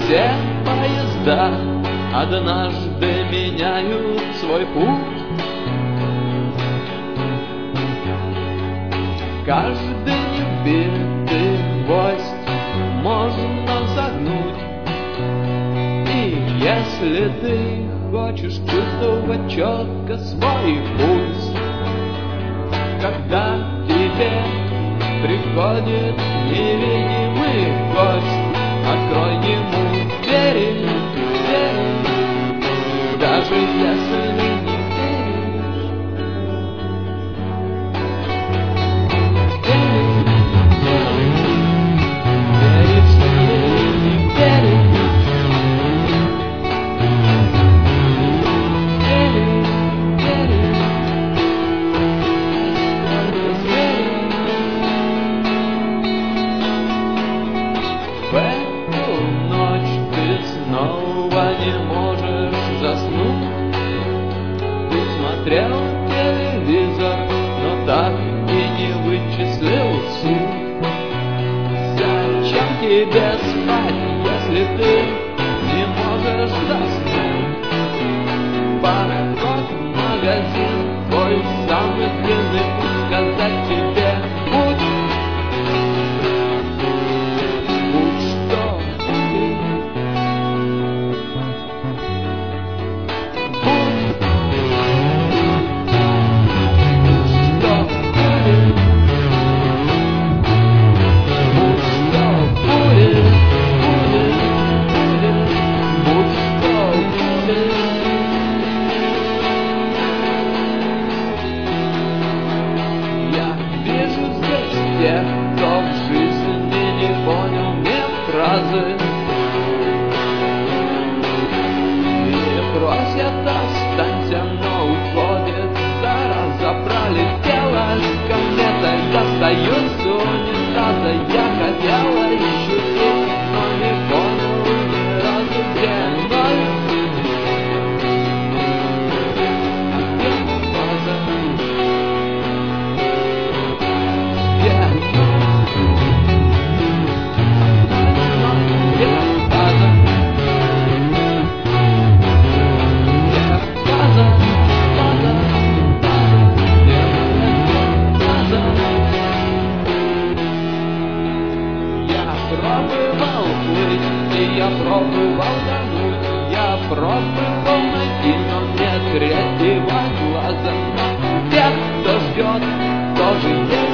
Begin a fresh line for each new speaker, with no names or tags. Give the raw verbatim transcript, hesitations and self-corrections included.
Все поезда однажды меняют свой путь. Каждый небитый гвоздь можно загнуть. И если ты хочешь чувствовать четко свой пульс, когда тебе приходит невидимый гость, открой ему двери, двери, даже если не веришь. В эту ночь ты снова не можешь заснуть. Ты смотрел телевизор, но так и не вычислил суть. Зачем тебе спать, если ты не можешь заснуть? Пароход, магазин, твой самый длинный путь, сказать тебе путь. Тех, кто в жизни не понял мем-фразы и просят останься, но уходит зараза. Пролетела с кометой, достаю с унитаза. Я хотела ощутить, но не понял ни разу, где ноль. Пробовал плыть, и я пробовал тонуть, я пробовал найти, но нет третьего глаза. Тех, кто ждет, тоже есть.